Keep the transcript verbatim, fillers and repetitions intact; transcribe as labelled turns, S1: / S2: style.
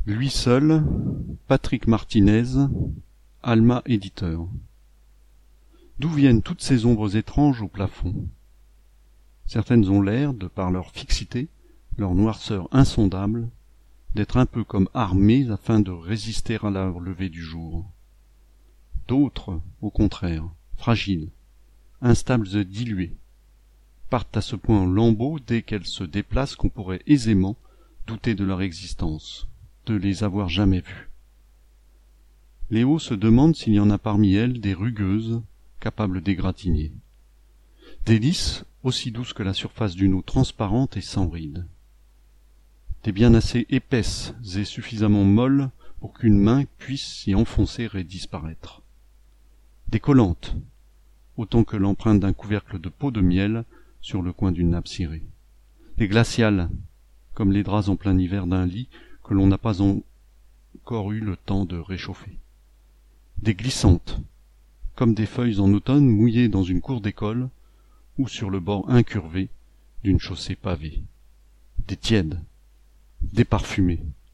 S1: Lui seul, Patrick Martinez, Alma éditeur. D'où viennent toutes ces ombres étranges au plafond? Certaines ont l'air, de par leur fixité, leur noirceur insondable, d'être un peu comme armées afin de résister à la levée du jour. D'autres, au contraire, fragiles, instables et diluées, partent à ce point en lambeaux dès qu'elles se déplacent qu'on pourrait aisément douter de leur existence, de les avoir jamais vues. Léo se demande s'il y en a parmi elles des rugueuses, capables d'égratigner. Des lisses, aussi douces que la surface d'une eau transparente et sans rides. Des bien assez épaisses et suffisamment molles pour qu'une main puisse s'y enfoncer et disparaître. Des collantes, autant que l'empreinte d'un couvercle de peau de miel sur le coin d'une nappe cirée. Des glaciales, comme les draps en plein hiver d'un lit que l'on n'a pas encore eu le temps de réchauffer. Des glissantes, comme des feuilles en automne mouillées dans une cour d'école ou sur le bord incurvé d'une chaussée pavée. Des tièdes, des parfumées,